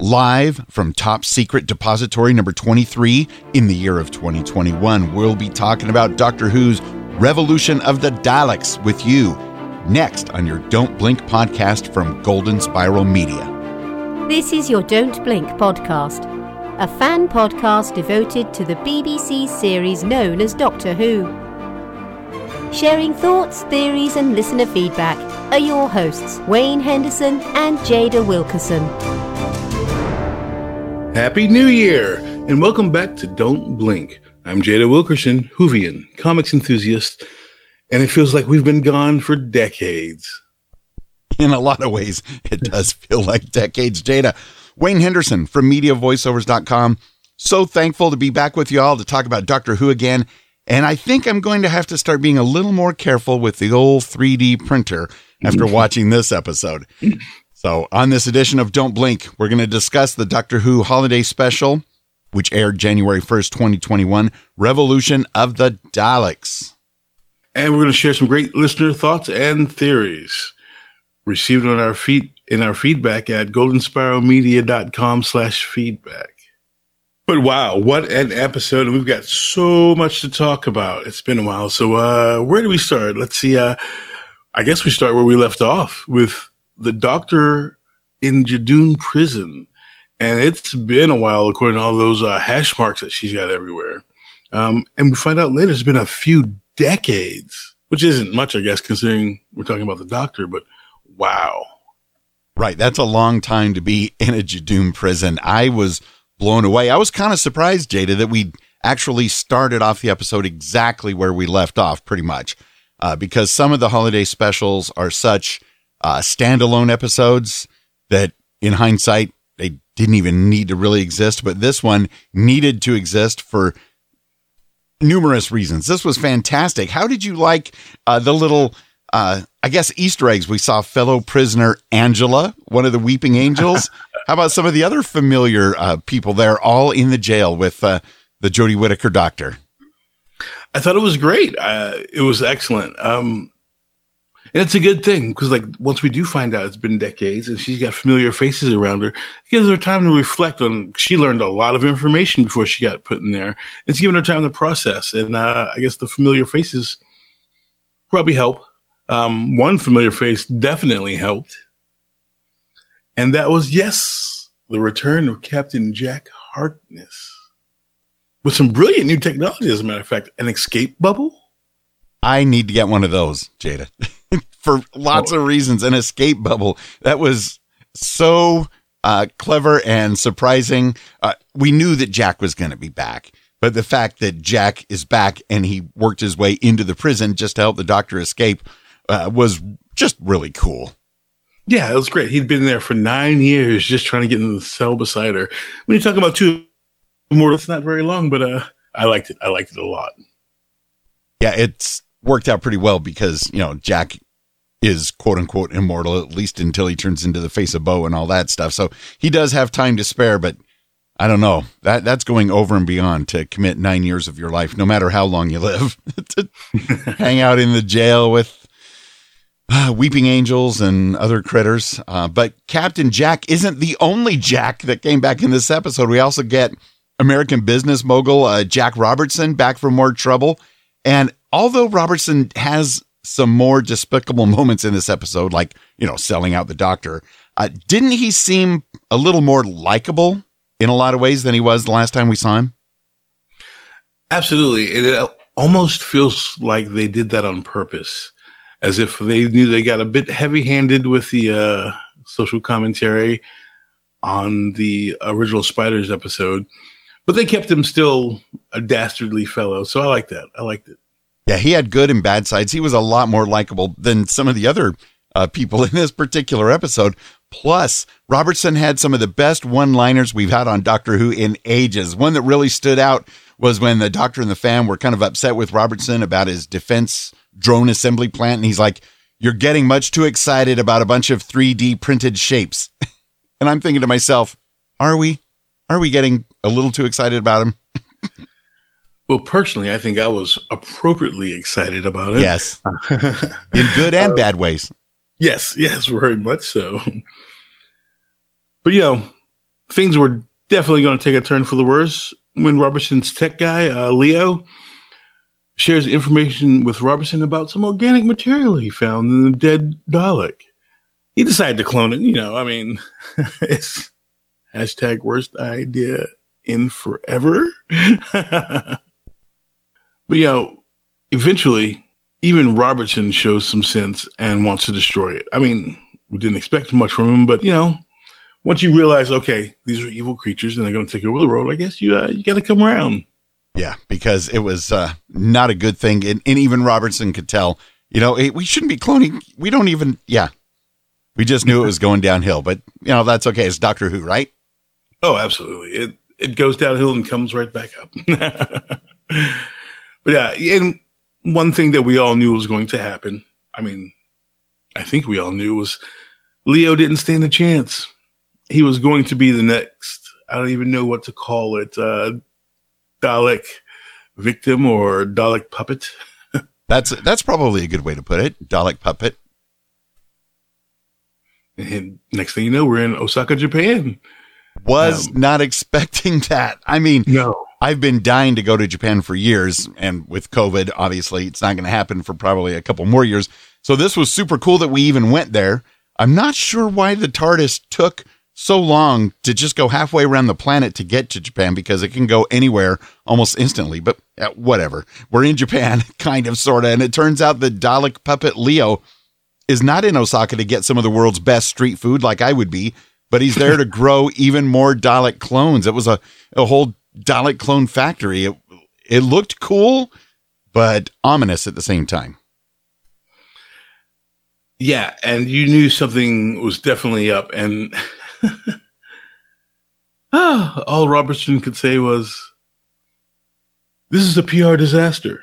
Live from Top Secret Depository number 23 in the year of 2021, we'll be talking about Doctor Who's Revolution of the Daleks with you next on your Don't Blink podcast from Golden Spiral Media. This is your Don't Blink podcast, a fan podcast devoted to the BBC series known as Doctor Who. Sharing thoughts, theories and listener feedback are your hosts, Wayne Henderson and Jada Wilkerson. Happy New Year, and welcome back to Don't Blink. I'm Jada Wilkerson, Whovian, comics enthusiast, and it feels like we've been gone for decades. In a lot of ways, it does feel like decades, Jada. Wayne Henderson from MediaVoiceovers.com. So thankful to be back with you all to talk about Doctor Who again. And I think I'm going to have to start being a little more careful with the old 3D printer after watching this episode. So on this edition of Don't Blink, we're going to discuss the Doctor Who holiday special, which aired January 1st, 2021, Revolution of the Daleks. And we're going to share some great listener thoughts and theories received on our feedback at goldenspiralmedia.com/feedback. But wow, what an episode. And we've got so much to talk about. It's been a while. So where do we start? Let's see. I guess we start where we left off with the Doctor in Judoon prison. And it's been a while, according to all those hash marks that she's got everywhere. And we find out later it's been a few decades, which isn't much, I guess, considering we're talking about the Doctor, but wow. Right. That's a long time to be in a Judoon prison. I was blown away. I was kind of surprised, Jada, that we actually started off the episode exactly where we left off, pretty much, because some of the holiday specials are such standalone episodes that in hindsight, they didn't even need to really exist. But this one needed to exist for numerous reasons. This was fantastic. How did you like the little, I guess, Easter eggs? We saw fellow prisoner Angela, one of the Weeping Angels. How about some of the other familiar people there, all in the jail with the Jodie Whittaker Doctor? I thought it was great. It was excellent. And it's a good thing because, like, once we do find out it's been decades and she's got familiar faces around her, it gives her time to reflect on. She learned a lot of information before she got put in there. It's given her time to process. And I guess the familiar faces probably help. One familiar face definitely helped. And that was, yes, the return of Captain Jack Harkness. With some brilliant new technology, as a matter of fact. An escape bubble? I need to get one of those, Jada. For lots of reasons. An escape bubble. That was so clever and surprising. We knew that Jack was going to be back. But the fact that Jack is back and he worked his way into the prison just to help the Doctor escape was just really cool. Yeah, it was great. He'd been there for 9 years just trying to get in the cell beside her. When you talk about two more, it's not very long, but I liked it. I liked it a lot. Yeah, it's worked out pretty well because, you know, Jack is quote unquote immortal, at least until he turns into the face of Bo and all that stuff. So he does have time to spare, but I don't know. That's going over and beyond to commit 9 years of your life, no matter how long you live, to hang out in the jail with Weeping Angels and other critters. But Captain Jack isn't the only Jack that came back in this episode. We also get American business mogul Jack Robertson back for more trouble. And although Robertson has some more despicable moments in this episode, like, you know, selling out the Doctor, didn't he seem a little more likable in a lot of ways than he was the last time we saw him? Absolutely. It almost feels like they did that on purpose. As if they knew they got a bit heavy-handed with the social commentary on the original Spiders episode. But they kept him still a dastardly fellow. So I like that. I liked it. Yeah, he had good and bad sides. He was a lot more likable than some of the other people in this particular episode. Plus, Robertson had some of the best one-liners we've had on Doctor Who in ages. One that really stood out was when the Doctor and the fam were kind of upset with Robertson about his defense drone assembly plant. And he's like, "You're getting much too excited about a bunch of 3D printed shapes." And I'm thinking to myself, are we getting a little too excited about him? Well, personally, I think I was appropriately excited about it. Yes. In good and bad ways. Yes, very much so. But, you know, things were definitely going to take a turn for the worse when Robertson's tech guy, Leo, shares information with Robertson about some organic material he found in the dead Dalek. He decided to clone it. It's hashtag worst idea in forever. But, eventually, even Robertson shows some sense and wants to destroy it. We didn't expect much from him, but, once you realize, okay, these are evil creatures and they're going to take over the world, I guess you got to come around. Yeah, because it was not a good thing. And even Robertson could tell, we shouldn't be cloning. We don't even, we just knew it was going downhill. But, that's okay. It's Doctor Who, right? Oh, absolutely. It goes downhill and comes right back up. But yeah, and one thing that we all knew was going to happen, I think we all knew, was Leo didn't stand a chance. He was going to be the next, I don't even know what to call it, Dalek victim or Dalek puppet. That's probably a good way to put it. Dalek puppet. And next thing you know, we're in Osaka, Japan. Was not expecting that. No. I've been dying to go to Japan for years, and with COVID, obviously, it's not going to happen for probably a couple more years. So this was super cool that we even went there. I'm not sure why the TARDIS took so long to just go halfway around the planet to get to Japan, because it can go anywhere almost instantly, but whatever. We're in Japan, kind of, sort of, and it turns out the Dalek puppet Leo is not in Osaka to get some of the world's best street food like I would be, but he's there to grow even more Dalek clones. It was a whole Dalek clone factory. It looked cool, but ominous at the same time. Yeah, and you knew something was definitely up, and all Robertson could say was, "This is a PR disaster."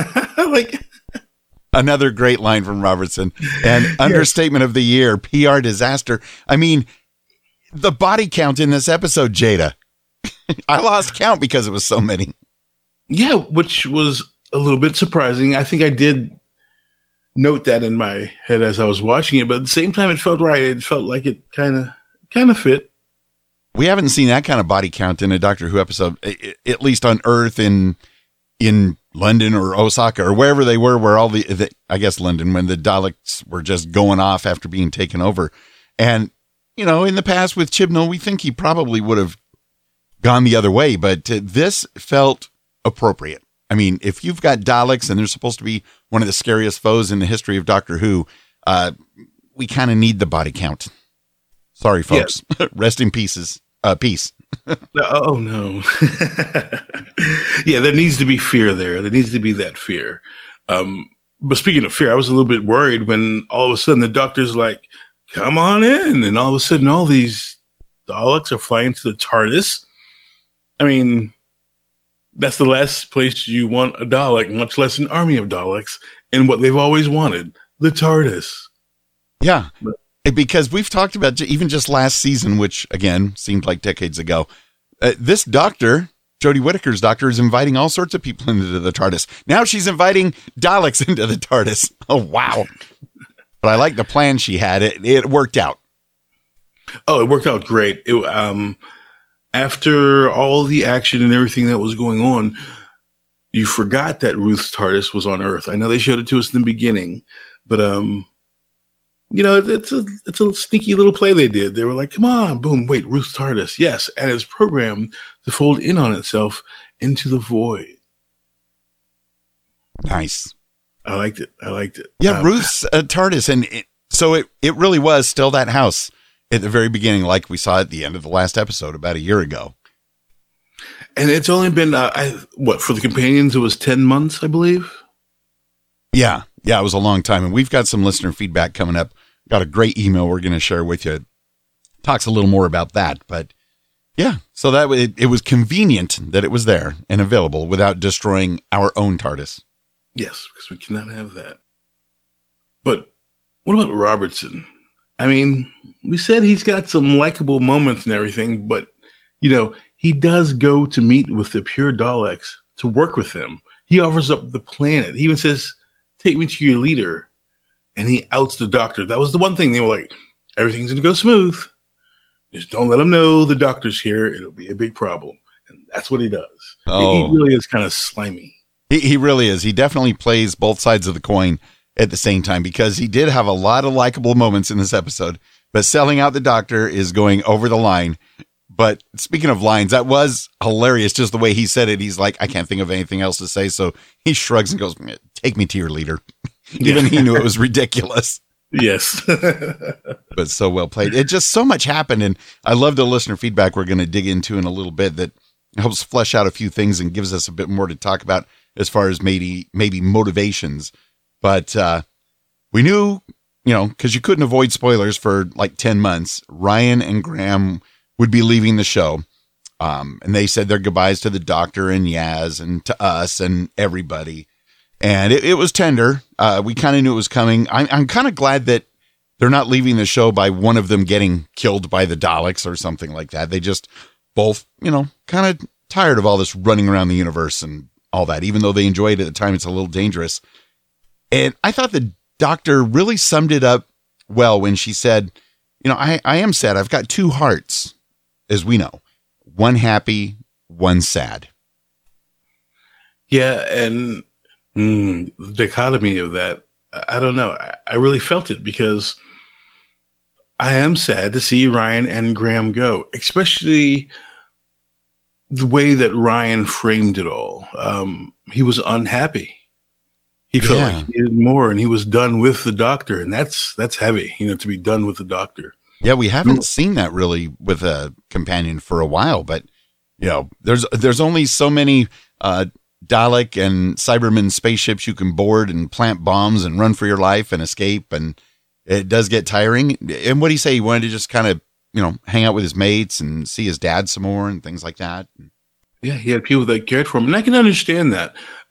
Another great line from Robertson, and understatement of the year, PR disaster. The body count in this episode, Jada, I lost count because it was so many. Yeah, which was a little bit surprising. I think I did note that in my head as I was watching it, but at the same time, it felt right. It felt like it kind of fit. We haven't seen that kind of body count in a Doctor Who episode, at least on Earth, in London or Osaka or wherever they were, where all the I guess London, when the Daleks were just going off after being taken over. And, in the past with Chibnall, we think he probably would have gone the other way, but this felt appropriate. If you've got Daleks and they're supposed to be one of the scariest foes in the history of Doctor Who, we kind of need the body count. Sorry, folks. Yeah. Rest in peace. Oh, no. Yeah, there needs to be fear there. There needs to be that fear. But speaking of fear, I was a little bit worried when all of a sudden the doctor's like, "Come on in." And all of a sudden all these Daleks are flying to the TARDIS. That's the last place you want a Dalek, much less an army of Daleks, and what they've always wanted, the TARDIS. Yeah, because we've talked about even just last season, which, again, seemed like decades ago, this doctor, Jodie Whittaker's doctor, is inviting all sorts of people into the TARDIS. Now she's inviting Daleks into the TARDIS. Oh, wow. But I like the plan she had. It worked out. Oh, it worked out great. After all the action and everything that was going on, you forgot that Ruth's TARDIS was on Earth. I know they showed it to us in the beginning, but it's a sneaky little play they did. They were like, "Come on, boom, wait, Ruth's TARDIS, yes," and it's programmed to fold in on itself into the void. Nice. I liked it. Yeah, Ruth's TARDIS, and so it really was still that house at the very beginning, like we saw at the end of the last episode about a year ago. And it's only been, for the companions, it was 10 months, I believe. Yeah, it was a long time. And we've got some listener feedback coming up. Got a great email we're going to share with you. Talks a little more about that. But yeah, so that it was convenient that it was there and available without destroying our own TARDIS. Yes, because we cannot have that. But what about Robertson? We said he's got some likable moments and everything, but, he does go to meet with the pure Daleks to work with them. He offers up the planet. He even says, "Take me to your leader." And he outs the doctor. That was the one thing they were like, everything's going to go smooth. Just don't let him know the doctor's here. It'll be a big problem. And that's what he does. Oh. He really is kind of slimy. He really is. He definitely plays both sides of the coin at the same time, because he did have a lot of likable moments in this episode, but selling out the doctor is going over the line. But speaking of lines, that was hilarious. Just the way he said it. He's like, I can't think of anything else to say. So he shrugs and goes, take me to your leader. Even he knew it was ridiculous. Yes. But so well played. It just so much happened. And I love the listener feedback we're going to dig into in a little bit that helps flesh out a few things and gives us a bit more to talk about as far as maybe motivations. But we knew, because you couldn't avoid spoilers for like 10 months, Ryan and Graham would be leaving the show. And they said their goodbyes to the doctor and Yaz and to us and everybody. And it was tender. We kind of knew it was coming. I'm kind of glad that they're not leaving the show by one of them getting killed by the Daleks or something like that. They just both, kind of tired of all this running around the universe and all that, even though they enjoyed it at the time. It's a little dangerous. And I thought the doctor really summed it up well when she said, I am sad. I've got two hearts, as we know, one happy, one sad. Yeah. And the dichotomy of that, I don't know. I really felt it, because I am sad to see Ryan and Graham go, especially the way that Ryan framed it all. He was unhappy. He felt like he needed more, and he was done with the doctor, and that's heavy, to be done with the doctor. Yeah, we haven't seen that really with a companion for a while, but there's only so many Dalek and Cyberman spaceships you can board and plant bombs and run for your life and escape, and it does get tiring. And what did he say? He wanted to just kind of hang out with his mates and see his dad some more and things like that. Yeah, he had people that cared for him, and I can understand that.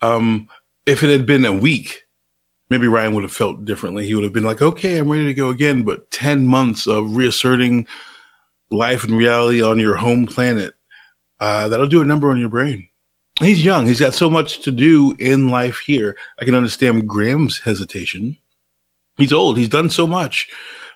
If it had been a week, maybe Ryan would have felt differently. He would have been like, okay, I'm ready to go again. But 10 months of reasserting life and reality on your home planet, that'll do a number on your brain. He's young. He's got so much to do in life here. I can understand Graham's hesitation. He's old. He's done so much.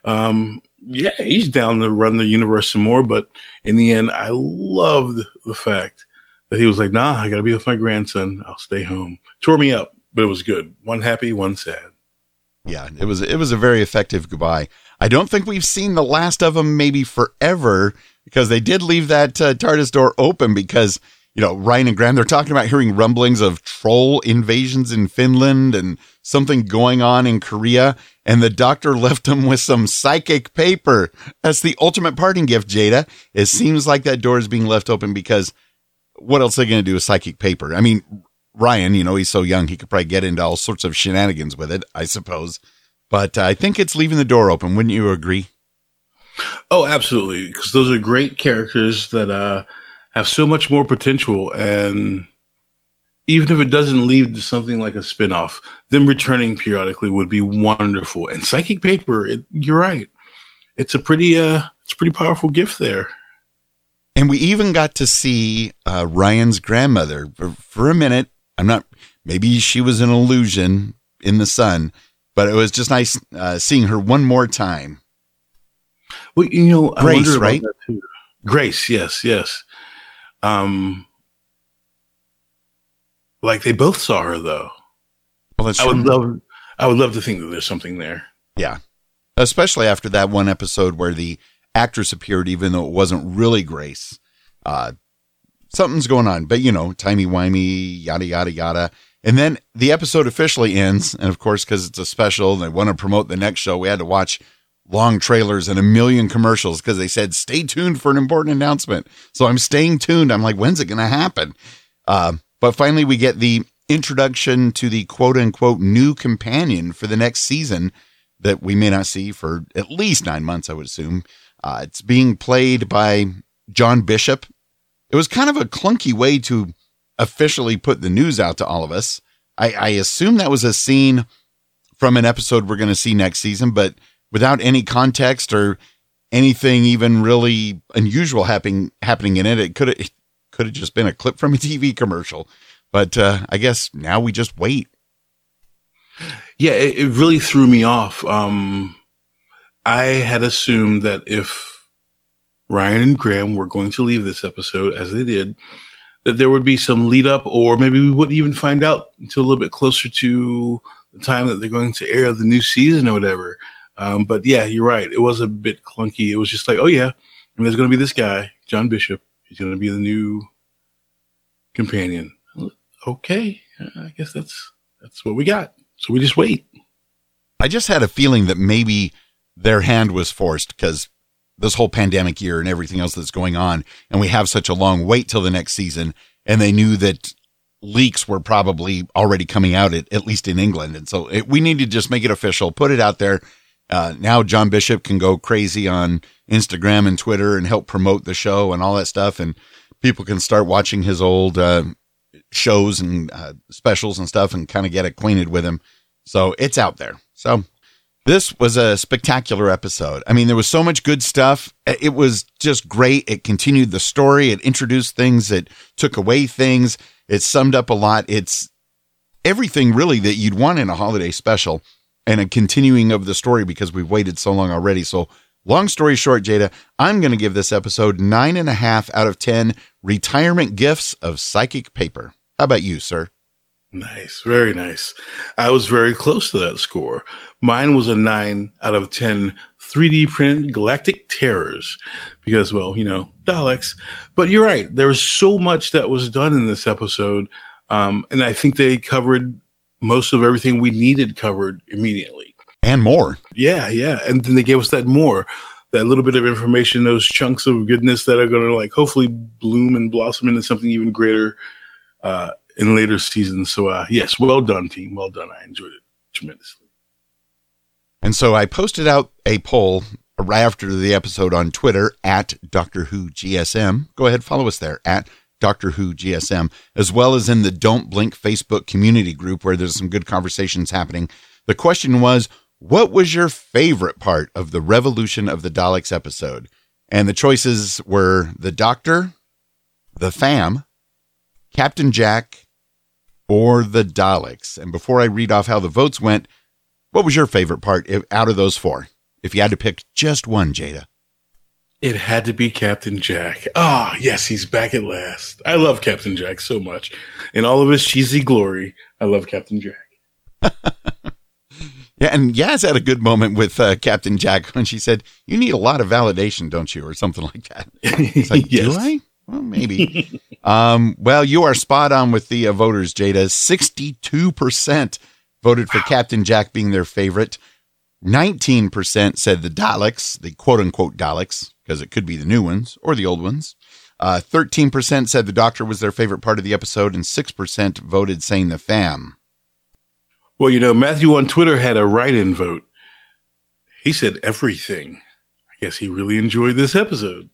Yeah, he's down to run the universe some more. But in the end, I loved the fact that he was like, nah, I got to be with my grandson. I'll stay home. Tore me up, but it was good. One happy, one sad. Yeah, it was a very effective goodbye. I don't think we've seen the last of them maybe forever, because they did leave that TARDIS door open, because, Ryan and Graham, they're talking about hearing rumblings of troll invasions in Finland and something going on in Korea. And the doctor left them with some psychic paper. That's the ultimate parting gift, Jada. It seems like that door is being left open, because what else are they going to do with psychic paper? I mean, Ryan, he's so young, he could probably get into all sorts of shenanigans with it, I suppose. But I think it's leaving the door open. Wouldn't you agree? Oh, absolutely. Because those are great characters that have so much more potential. And even if it doesn't lead to something like a spinoff, them returning periodically would be wonderful. And psychic paper, you're right. It's a pretty powerful gift there. And we even got to see Ryan's grandmother for a minute. Maybe she was an illusion in the sun, but it was just nice seeing her one more time. Well, I Grace, wonder about right? that too. Grace, yes. Like they both saw her though. Well, that's I would love to think that there's something there. Yeah. Especially after that one episode where the actress appeared, even though it wasn't really Grace. Something's going on, but timey-wimey, yada, yada, yada. And then the episode officially ends. And of course, because it's a special and they want to promote the next show, we had to watch long trailers and a million commercials, because they said, stay tuned for an important announcement. So I'm staying tuned. I'm like, when's it going to happen? But finally we get the introduction to the quote unquote new companion for the next season that we may not see for at least 9 months, I would assume. It's being played by John Bishop. It was kind of a clunky way to officially put the news out to all of us. I assume that was a scene from an episode we're going to see next season, but without any context or anything even really unusual happening in it. It could have just been a clip from a TV commercial. But I guess now we just wait. Yeah, it really threw me off. I had assumed that if Ryan and Graham were going to leave this episode as they did, that there would be some lead up, or maybe we wouldn't even find out until a little bit closer to the time that they're going to air the new season or whatever. But yeah, you're right. It was a bit clunky. It was just like, oh yeah, and there's going to be this guy, John Bishop. He's going to be the new companion. Okay, I guess that's what we got. So we just wait. I just had a feeling that maybe their hand was forced because this whole pandemic year and everything else that's going on, and we have such a long wait till the next season, and they knew that leaks were probably already coming out, at least in England. And so we need to just make it official, put it out there. Now John Bishop can go crazy on Instagram and Twitter and help promote the show and all that stuff, and people can start watching his old shows and specials and stuff and kind of get acquainted with him. So it's out there. So this was a spectacular episode. I mean, there was so much good stuff. It was just great. It continued the story. It introduced things. It took away things. It summed up a lot. It's everything really that you'd want in a holiday special and a continuing of the story because we've waited so long already. So long story short, Jada, I'm going to give this episode 9.5 out of 10 retirement gifts of psychic paper. How about you, sir? Nice. Very nice. I was very close to that score. Mine was a 9 out of 10 3D printed galactic terrors because, well, Daleks. But you're right. There was so much that was done in this episode. And I think they covered most of everything we needed covered immediately. And more. Yeah. And then they gave us that little bit of information, those chunks of goodness that are going to hopefully bloom and blossom into something even greater in later seasons. So yes, well done, team. Well done. I enjoyed it tremendously. And so I posted out a poll right after the episode on Twitter at Doctor Who GSM. Go ahead, follow us there at Doctor Who GSM, as well as in the Don't Blink Facebook community group where there's some good conversations happening. The question was, what was your favorite part of the Revolution of the Daleks episode? And the choices were the Doctor, the Fam, Captain Jack, or the Daleks. And before I read off how the votes went, what was your favorite part out of those four? If you had to pick just one, Jada. It had to be Captain Jack. Ah, yes, he's back at last. I love Captain Jack so much. In all of his cheesy glory, I love Captain Jack. Yeah, and Yaz had a good moment with Captain Jack when she said, "You need a lot of validation, don't you?" Or something like that. It's like, yes. Do I? Well, maybe. Well, you are spot on with the voters, Jada. 62% voted for Captain Jack being their favorite. 19% said the Daleks, the quote-unquote Daleks, because it could be the new ones or the old ones. 13% said the Doctor was their favorite part of the episode, and 6% voted saying the Fam. Well, Matthew on Twitter had a write-in vote. He said everything. I guess he really enjoyed this episode.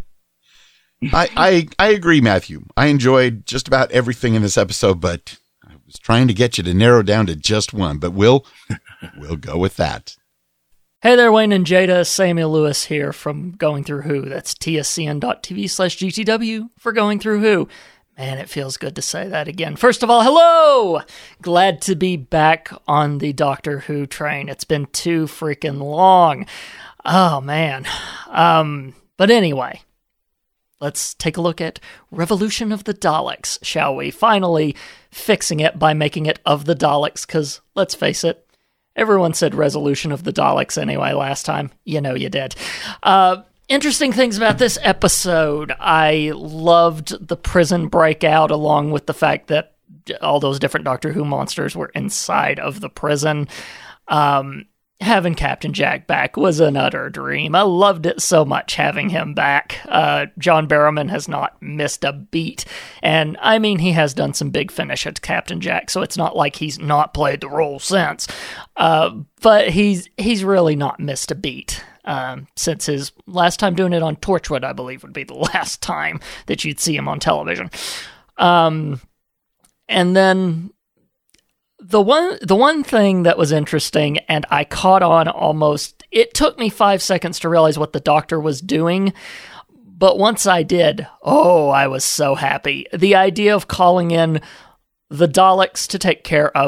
I agree, Matthew. I enjoyed just about everything in this episode, but I was trying to get you to narrow down to just one, but we'll go with that. Hey there, Wayne and Jada. Samuel Lewis here from Going Through Who. That's tscn.tv/GTW for Going Through Who. Man, it feels good to say that again. First of all, hello! Glad to be back on the Doctor Who train. It's been too freaking long. Oh, man. But anyway, let's take a look at Revolution of the Daleks, shall we? Finally fixing it by making it of the Daleks, because let's face it, everyone said Resolution of the Daleks anyway last time. You know you did. Interesting things about this episode. I loved the prison breakout, along with the fact that all those different Doctor Who monsters were inside of the prison. Having Captain Jack back was an utter dream. I loved it so much having him back. John Barrowman has not missed a beat. And I mean, he has done some big finish at Captain Jack, so it's not like he's not played the role since. But he's really not missed a beat. Since his last time doing it on Torchwood, I believe, would be the last time that you'd see him on television. And then the one thing that was interesting, and I caught on almost, it took me 5 seconds to realize what the Doctor was doing, but once I did, I was so happy. The idea of calling in the Daleks to take care of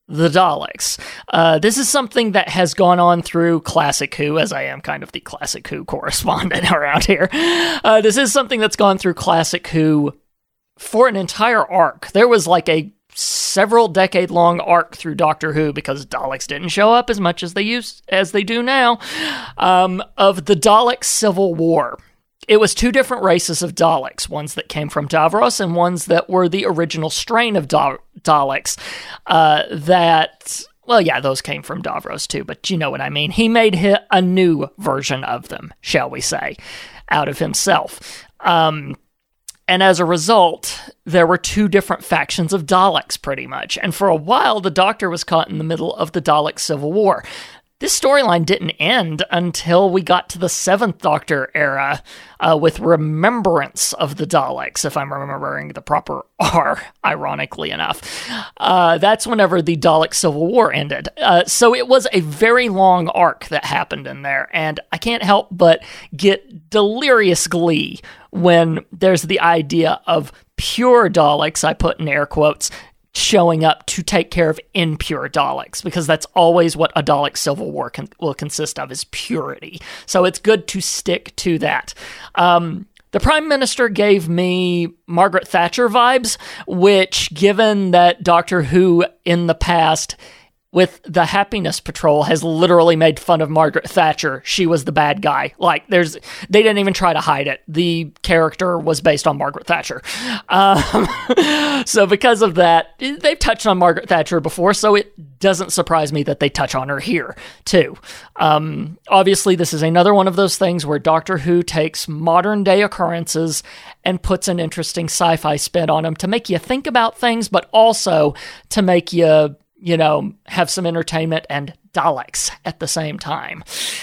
the Daleks. This is something that has gone on through Classic Who, as I am kind of the Classic Who correspondent around here. This is something that's gone through Classic Who for an entire arc. There was like a several decade long arc through Doctor Who, because Daleks didn't show up as much as they do now, of the Dalek Civil War. It was two different races of Daleks, ones that came from Davros and ones that were the original strain of Daleks those came from Davros too, but you know what I mean. He made a new version of them, shall we say, out of himself. And as a result, there were two different factions of Daleks, pretty much. And for a while, the Doctor was caught in the middle of the Dalek Civil War. This storyline didn't end until we got to the 7th Doctor era with Remembrance of the Daleks, if I'm remembering the proper R, ironically enough. That's whenever the Dalek Civil War ended. So it was a very long arc that happened in there, and I can't help but get delirious glee when there's the idea of pure Daleks, I put in air quotes, showing up to take care of impure Daleks, because that's always what a Dalek Civil War will consist of, is purity. So it's good to stick to that. The Prime Minister gave me Margaret Thatcher vibes, which, given that Doctor Who in the past with the Happiness Patrol has literally made fun of Margaret Thatcher. She was the bad guy. Like, they didn't even try to hide it. The character was based on Margaret Thatcher. So because of that, they've touched on Margaret Thatcher before, so it doesn't surprise me that they touch on her here, too. Obviously, this is another one of those things where Doctor Who takes modern-day occurrences and puts an interesting sci-fi spin on them to make you think about things, but also to make you have some entertainment and Daleks at the same time.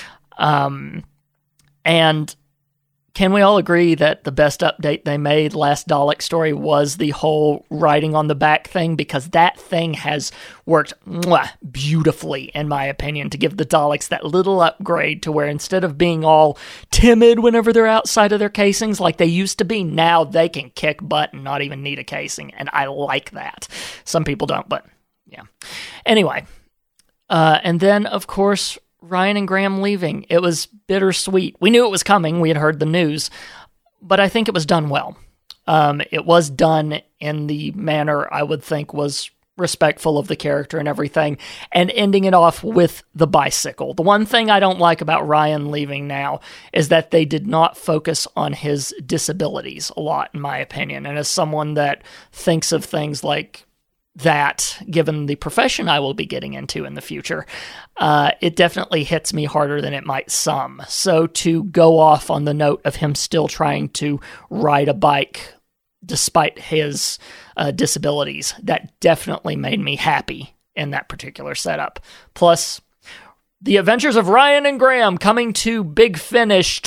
And can we all agree that the best update they made last Dalek story was the whole writing on the back thing? Because that thing has worked beautifully, in my opinion, to give the Daleks that little upgrade to where instead of being all timid whenever they're outside of their casings like they used to be, now they can kick butt and not even need a casing. And I like that. Some people don't, but yeah. Anyway, and then, of course, Ryan and Graham leaving. It was bittersweet. We knew it was coming. We had heard the news. But I think it was done well. It was done in the manner I would think was respectful of the character and everything, and ending it off with the bicycle. The one thing I don't like about Ryan leaving now is that they did not focus on his disabilities a lot, in my opinion. And as someone that thinks of things like that, given the profession I will be getting into in the future, it definitely hits me harder than it might some. So to go off on the note of him still trying to ride a bike despite his disabilities, that definitely made me happy in that particular setup. Plus, the Adventures of Ryan and Graham coming to Big Finish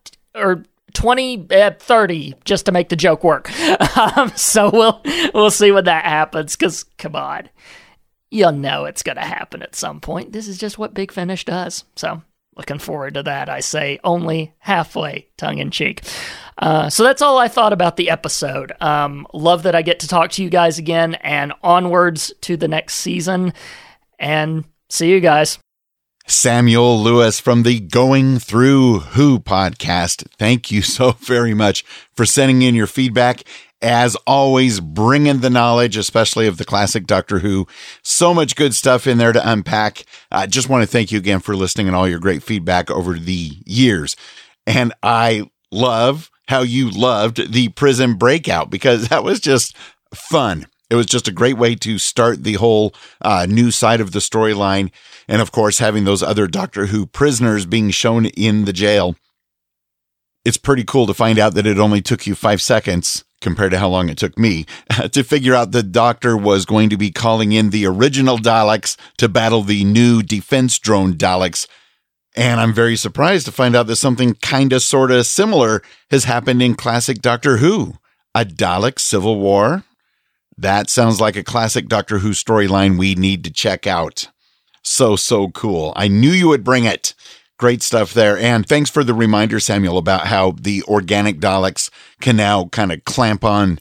2030, just to make the joke work. So we'll see when that happens, because, come on, you'll know it's going to happen at some point. This is just what Big Finish does. So looking forward to that, I say, only halfway, tongue-in-cheek. So that's all I thought about the episode. Love that I get to talk to you guys again, and onwards to the next season, and see you guys. Samuel Lewis from the Going Through Who podcast. Thank you so very much for sending in your feedback. As always, bringing the knowledge, especially of the classic Doctor Who. So much good stuff in there to unpack. I just want to thank you again for listening and all your great feedback over the years. And I love how you loved the prison breakout, because that was just fun. It was just a great way to start the whole new side of the storyline. And of course, having those other Doctor Who prisoners being shown in the jail. It's pretty cool to find out that it only took you 5 seconds compared to how long it took me to figure out the Doctor was going to be calling in the original Daleks to battle the new defense drone Daleks. And I'm very surprised to find out that something kind of sort of similar has happened in classic Doctor Who. A Dalek Civil War? That sounds like a classic Doctor Who storyline we need to check out. So cool. I knew you would bring it. Great stuff there. And thanks for the reminder, Samuel, about how the organic Daleks can now kind of clamp on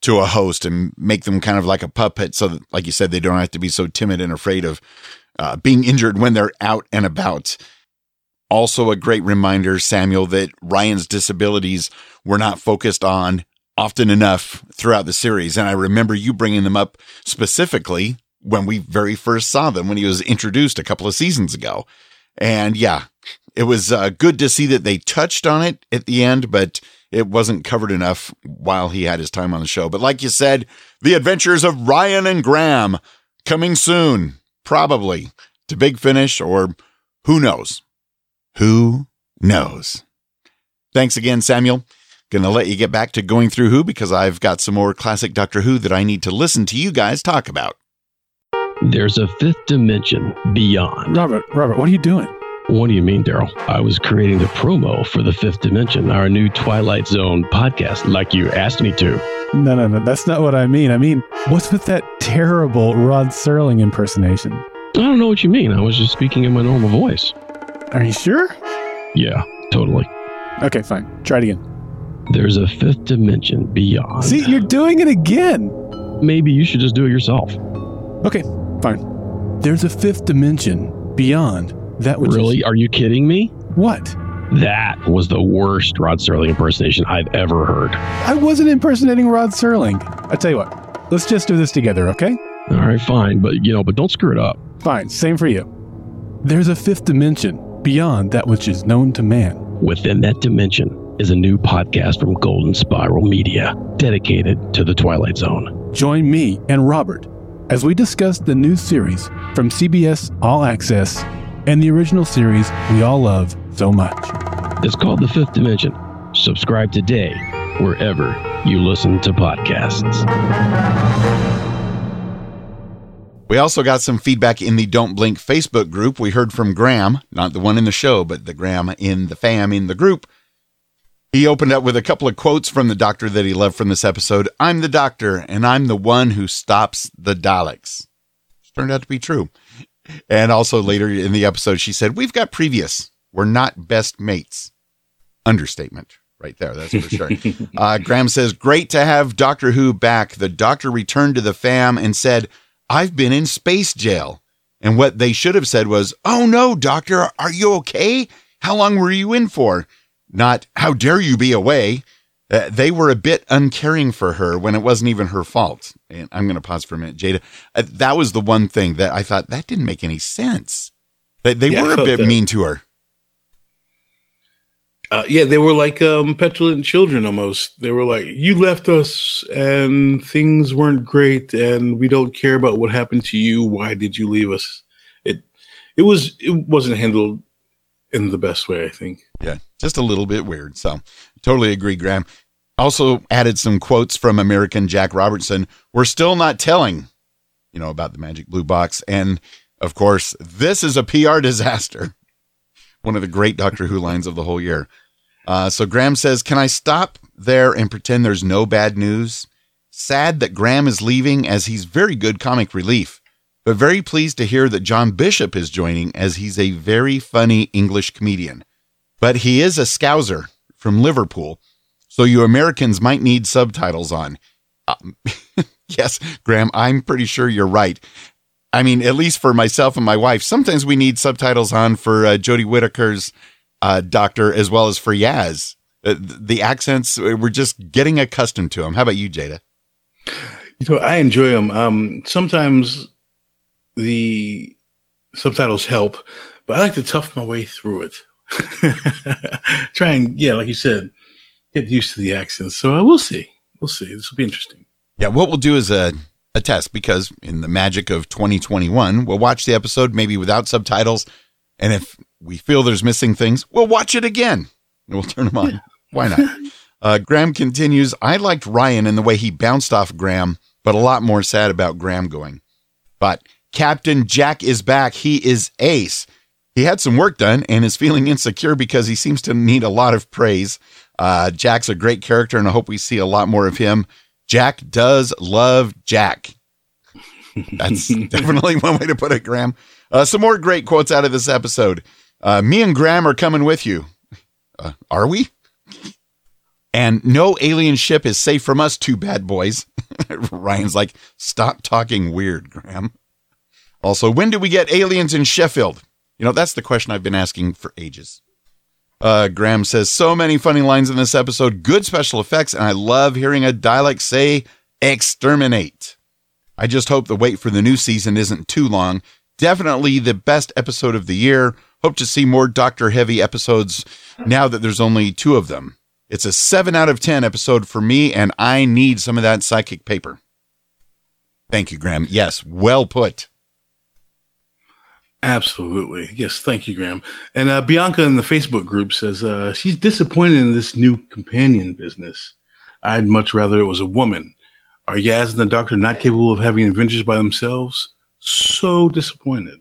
to a host and make them kind of like a puppet so that, like you said, they don't have to be so timid and afraid of being injured when they're out and about. Also a great reminder, Samuel, that Ryan's disabilities were not focused on often enough throughout the series. And I remember you bringing them up specifically when we very first saw them, when he was introduced a couple of seasons ago. And yeah, it was good to see that they touched on it at the end, but it wasn't covered enough while he had his time on the show. But like you said, The Adventures of Ryan and Graham coming soon, probably to Big Finish, or who knows? Who knows? Thanks again, Samuel. Going to let you get back to going through Who because I've got some more classic Doctor Who that I need to listen to you guys talk about. There's a fifth dimension beyond. Robert, what are you doing? What do you mean, Daryl? I was creating the promo for the fifth dimension, our new Twilight Zone podcast, like you asked me to. No, that's not what I mean. I mean, what's with that terrible Rod Serling impersonation? I don't know what you mean. I was just speaking in my normal voice. Are you sure? Yeah, totally. Okay, fine. Try it again. There's a fifth dimension beyond. See, you're doing it again. Maybe you should just do it yourself. Okay, fine. There's a fifth dimension beyond that which Really? Are you kidding me? What? That was the worst Rod Serling impersonation I've ever heard. I wasn't impersonating Rod Serling. I tell you what, let's just do this together, okay? All right, fine, but don't screw it up. Fine, same for you. There's a fifth dimension beyond that which is known to man. Within that dimension is a new podcast from Golden Spiral Media, dedicated to the Twilight Zone. Join me and Robert as we discuss the new series from CBS All Access and the original series we all love so much. It's called The Fifth Dimension. Subscribe today wherever you listen to podcasts. We also got some feedback in the Don't Blink Facebook group. We heard from Graham, not the one in the show, but the Graham in the fam in the group. He opened up with a couple of quotes from the Doctor that he loved from this episode. I'm the Doctor, and I'm the one who stops the Daleks. Which turned out to be true. And also later in the episode, she said, we've got previous. We're not best mates. Understatement right there, that's for sure. Graham says, great to have Doctor Who back. The Doctor returned to the fam and said, I've been in space jail. And what they should have said was, oh no, Doctor, are you okay? How long were you in for? Not, how dare you be away? They were a bit uncaring for her when it wasn't even her fault. And I'm going to pause for a minute, Jada. That was the one thing that I thought, that didn't make any sense. They were a bit mean to her. They were like petulant children almost. They were like, you left us and things weren't great and we don't care about what happened to you. Why did you leave us? It wasn't handled in the best way, I think. Yeah, just a little bit weird. So totally agree, Graham. Also added some quotes from American Jack Robertson. We're still not telling, about the magic blue box. And of course, this is a PR disaster. One of the great Doctor Who lines of the whole year. So Graham says, can I stop there and pretend there's no bad news? Sad that Graham is leaving as he's very good comic relief, but very pleased to hear that John Bishop is joining as he's a very funny English comedian. But he is a Scouser from Liverpool, so you Americans might need subtitles on. Yes, Graham, I'm pretty sure you're right. I mean, at least for myself and my wife, sometimes we need subtitles on for Jodie Whittaker's Doctor as well as for Yaz. The accents, we're just getting accustomed to them. How about you, Jada? I enjoy them. Sometimes the subtitles help, but I like to tough my way through it. Try and, like you said, get used to the accents. So we'll see. This will be interesting. Yeah, what we'll do is a test, because in the magic of 2021, we'll watch the episode maybe without subtitles, and if we feel there's missing things, we'll watch it again and we'll turn them on. Yeah. Why not? Graham continues, I liked Ryan and the way he bounced off Graham, but a lot more sad about Graham going. But Captain Jack is back. He is ace. He had some work done and is feeling insecure because he seems to need a lot of praise. Jack's a great character, and I hope we see a lot more of him. Jack does love Jack. That's definitely one way to put it, Graham. Some more great quotes out of this episode. Me and Graham are coming with you. Are we? And no alien ship is safe from us two bad boys. Ryan's like, stop talking weird, Graham. Also, when do we get aliens in Sheffield? You know, that's the question I've been asking for ages. Graham says, so many funny lines in this episode, good special effects, and I love hearing a Dalek say, exterminate. I just hope the wait for the new season isn't too long. Definitely the best episode of the year. Hope to see more Doctor-heavy episodes now that there's only 2 of them. It's a 7 out of 10 episode for me, and I need some of that psychic paper. Thank you, Graham. Yes, well put. Absolutely. Yes, thank you, Graham. And Bianca in the Facebook group says she's disappointed in this new companion business. I'd much rather it was a woman. Are Yaz and the Doctor not capable of having adventures by themselves? So disappointed.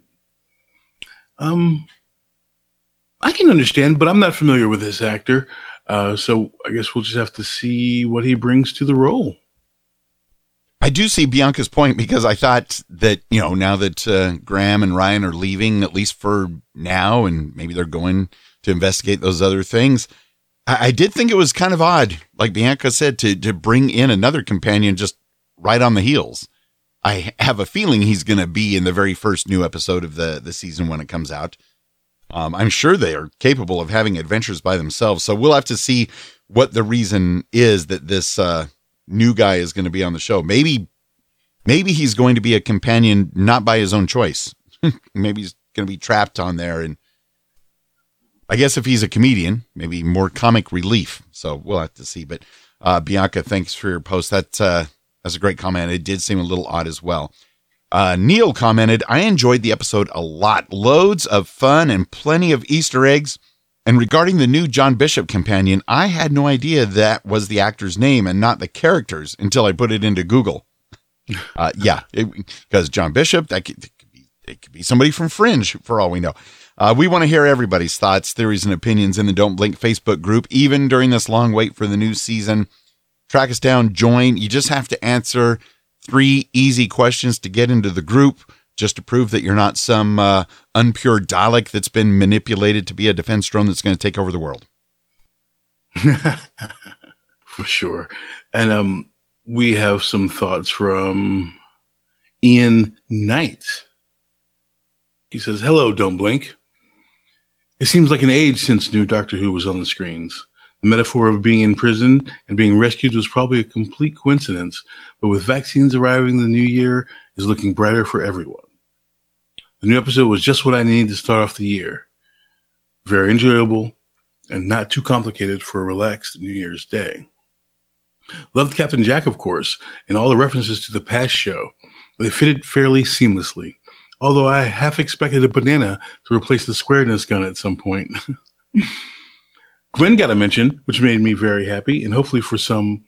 I can understand, but I'm not familiar with this actor. So I guess we'll just have to see what he brings to the role. I do see Bianca's point, because I thought that, you know, now that Graham and Ryan are leaving, at least for now, and maybe they're going to investigate those other things, I did think it was kind of odd, like Bianca said, to bring in another companion just right on the heels. I have a feeling he's going to be in the very first new episode of the season when it comes out. I'm sure they are capable of having adventures by themselves. So we'll have to see what the reason is that this new guy is going to be on the show. Maybe he's going to be a companion, not by his own choice. Maybe he's going to be trapped on there. And I guess if he's a comedian, maybe more comic relief. So we'll have to see. But Bianca, thanks for your post. That's a great comment. It did seem a little odd as well. Neil commented, I enjoyed the episode a lot. Loads of fun and plenty of Easter eggs. And regarding the new John Bishop companion, I had no idea that was the actor's name and not the character's until I put it into Google. Because John Bishop, it could be somebody from Fringe for all we know. We want to hear everybody's thoughts, theories, and opinions in the Don't Blink Facebook group, even during this long wait for the new season. Track us down, join. You just have to answer 3 easy questions to get into the group, just to prove that you're not some unpure Dalek that's been manipulated to be a defense drone that's going to take over the world. For sure. And we have some thoughts from Ian Knight. He says, hello, Don't Blink. It seems like an age since new Doctor Who was on the screens. The metaphor of being in prison and being rescued was probably a complete coincidence, but with vaccines arriving in the new year, is looking brighter for everyone. The new episode was just what I needed to start off the year. Very enjoyable and not too complicated for a relaxed New Year's Day. Loved Captain Jack, of course, and all the references to the past show. They fitted fairly seamlessly, although I half expected a banana to replace the squareness gun at some point. Gwen got a mention, which made me very happy and hopeful for some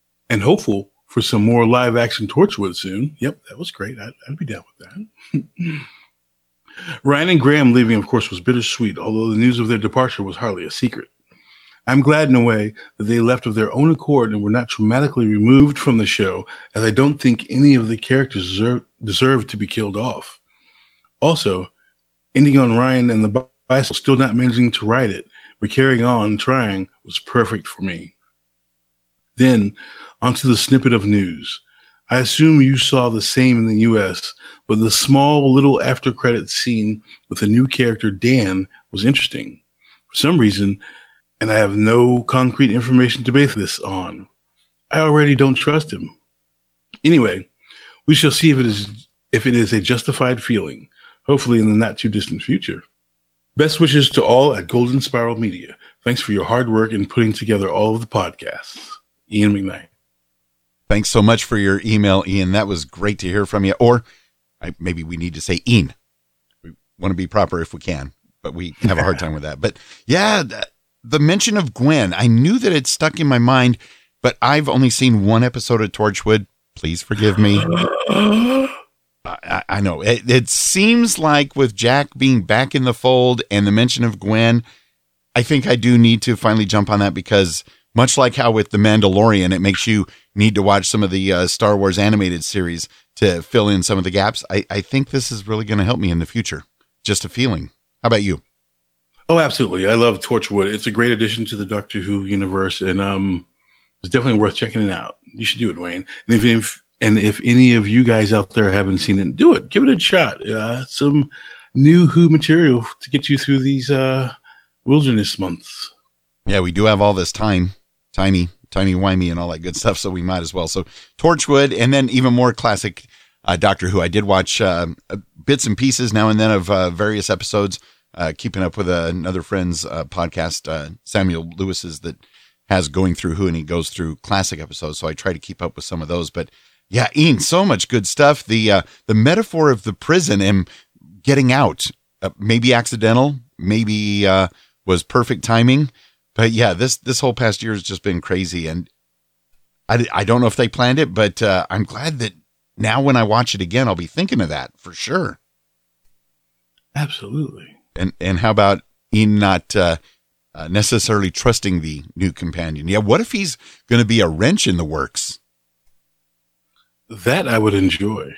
more live action Torchwood soon. Yep, that was great. I'd be down with that. Ryan and Graham leaving, of course, was bittersweet, although the news of their departure was hardly a secret. I'm glad in a way that they left of their own accord and were not traumatically removed from the show, as I don't think any of the characters deserve to be killed off. Also, ending on Ryan and the bicycle still not managing to ride it, but carrying on trying was perfect for me. Then, onto the snippet of news. I assume you saw the same in the U.S., but the small little after-credits scene with the new character Dan was interesting. For some reason, and I have no concrete information to base this on, I already don't trust him. Anyway, we shall see if it is a justified feeling, hopefully in the not-too-distant future. Best wishes to all at Golden Spiral Media. Thanks for your hard work in putting together all of the podcasts. Ian McKnight. Thanks so much for your email, Ian. That was great to hear from you. Or maybe we need to say Ian. We want to be proper if we can, but we have a hard time with that. But yeah, the mention of Gwen, I knew that it stuck in my mind, but I've only seen one episode of Torchwood. Please forgive me. I know. It seems like with Jack being back in the fold and the mention of Gwen, I think I do need to finally jump on that, because much like how with The Mandalorian, it makes you need to watch some of the Star Wars animated series to fill in some of the gaps. I think this is really going to help me in the future. Just a feeling. How about you? Oh, absolutely. I love Torchwood. It's a great addition to the Doctor Who universe. And It's definitely worth checking it out. You should do it, Wayne. And if any of you guys out there haven't seen it, do it. Give it a shot. Some new Who material to get you through these wilderness months. Yeah, we do have all this timey-wimey and all that good stuff, so we might as well. So Torchwood, and then even more classic Doctor Who. I did watch bits and pieces now and then of various episodes, keeping up with another friend's podcast, Samuel Lewis's, that has Going Through Who, and he goes through classic episodes, so I try to keep up with some of those. But yeah, Ian, so much good stuff. The metaphor of the prison and getting out, maybe accidental, maybe was perfect timing. But yeah, this whole past year has just been crazy, and I don't know if they planned it, but I'm glad that now when I watch it again, I'll be thinking of that for sure. Absolutely. And how about Ian not necessarily trusting the new companion? Yeah, what if he's going to be a wrench in the works? That I would enjoy.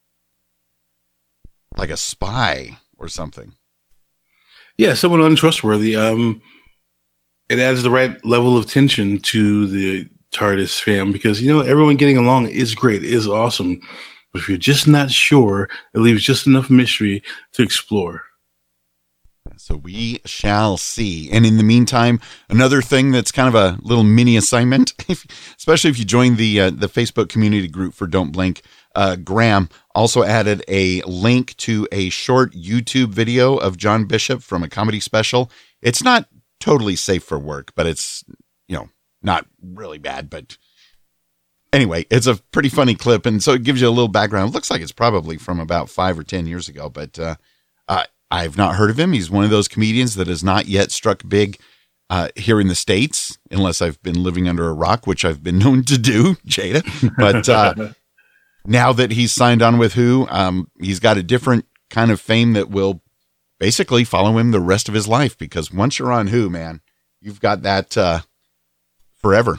Like a spy or something. Yeah, someone untrustworthy. It adds the right level of tension to the TARDIS fam because, everyone getting along is great, is awesome. But if you're just not sure, it leaves just enough mystery to explore. So we shall see. And in the meantime, another thing that's kind of a little mini assignment, especially if you join the Facebook community group for Don't Blink, Graham also added a link to a short YouTube video of John Bishop from a comedy special. It's not totally safe for work, but it's, not really bad. But anyway, it's a pretty funny clip. And so it gives you a little background. It looks like it's probably from about 5 or 10 years ago, but I've not heard of him. He's one of those comedians that has not yet struck big here in the States, unless I've been living under a rock, which I've been known to do, Jada. But now that he's signed on with Who, he's got a different kind of fame that will basically follow him the rest of his life, because once you're on Who, man, you've got that forever.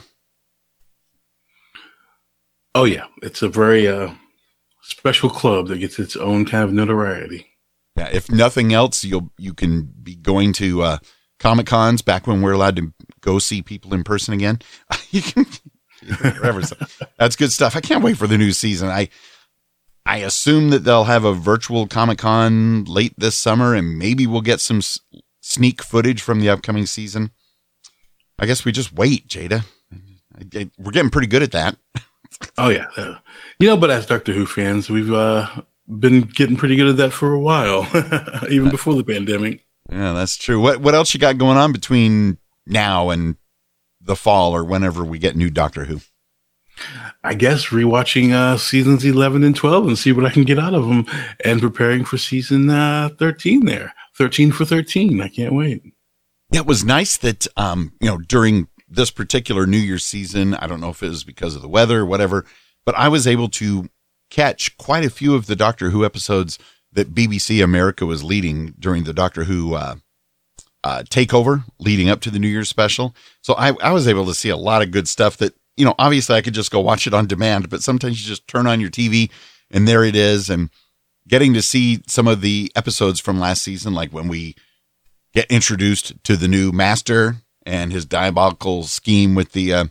Oh, yeah. It's a very special club that gets its own kind of notoriety. Yeah, if nothing else, you can be going to Comic-Cons back when we're allowed to go see people in person again. You can forever. So that's good stuff. I can't wait for the new season. I assume that they'll have a virtual Comic-Con late this summer, and maybe we'll get some sneak footage from the upcoming season. I guess we just wait, Jada. We're getting pretty good at that. Oh, yeah. But as Doctor Who fans, we've been getting pretty good at that for a while, even before the pandemic. Yeah, that's true. What else you got going on between now and the fall or whenever we get new Doctor Who? I guess rewatching seasons 11 and 12 and see what I can get out of them, and preparing for season 13 there. 13 for 13. I can't wait. Yeah, it was nice that, during this particular New Year's season, I don't know if it was because of the weather or whatever, but I was able to catch quite a few of the Doctor Who episodes that BBC America was leading during the Doctor Who takeover leading up to the New Year's special. So I was able to see a lot of good stuff that, obviously I could just go watch it on demand, but sometimes you just turn on your TV and there it is. And getting to see some of the episodes from last season, like when we get introduced to the new Master and his diabolical scheme with the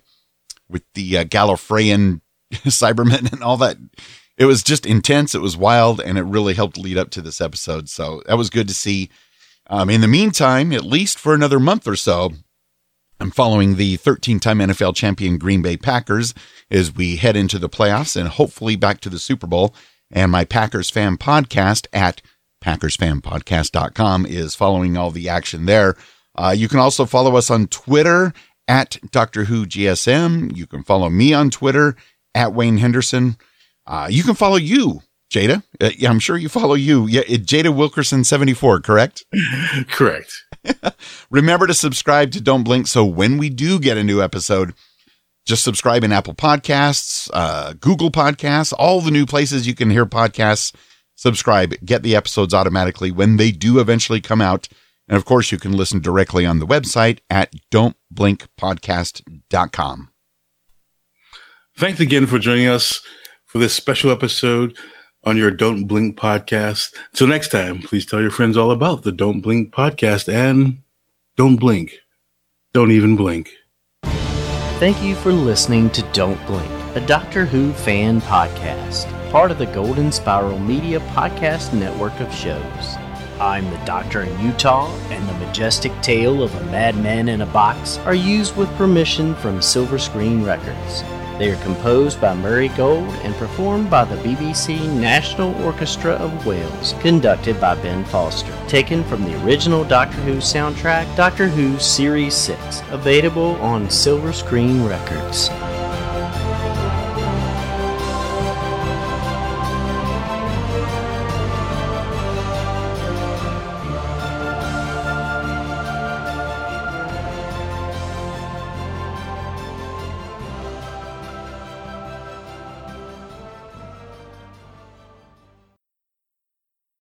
Gallifreyan Cybermen and all that. It was just intense. It was wild, and it really helped lead up to this episode. So that was good to see. In the meantime, at least for another month or so, I'm following the 13-time NFL champion Green Bay Packers as we head into the playoffs and hopefully back to the Super Bowl. And my Packers Fan Podcast at PackersFanPodcast.com is following all the action there. You can also follow us on Twitter at Doctor Who GSM. You can follow me on Twitter at Wayne Henderson. You can follow you, Jada. Yeah, I'm sure you follow you. Yeah, Jada Wilkerson 74, correct? Correct. Remember to subscribe to Don't Blink so when we do get a new episode, just subscribe in Apple Podcasts, Google Podcasts, all the new places you can hear podcasts. Subscribe, get the episodes automatically when they do eventually come out. And of course, you can listen directly on the website at don'tblinkpodcast.com. Thanks again for joining us for this special episode on your Don't Blink podcast. Till next time, please tell your friends all about the Don't Blink podcast, and don't blink. Don't even blink. Thank you for listening to Don't Blink, a Doctor Who fan podcast, part of the Golden Spiral Media podcast network of shows. I'm the Doctor in Utah, and the majestic tale of a madman in a box are used with permission from Silver Screen Records. They are composed by Murray Gold and performed by the BBC National Orchestra of Wales, conducted by Ben Foster. Taken from the original Doctor Who soundtrack, Doctor Who Series 6, available on Silver Screen Records.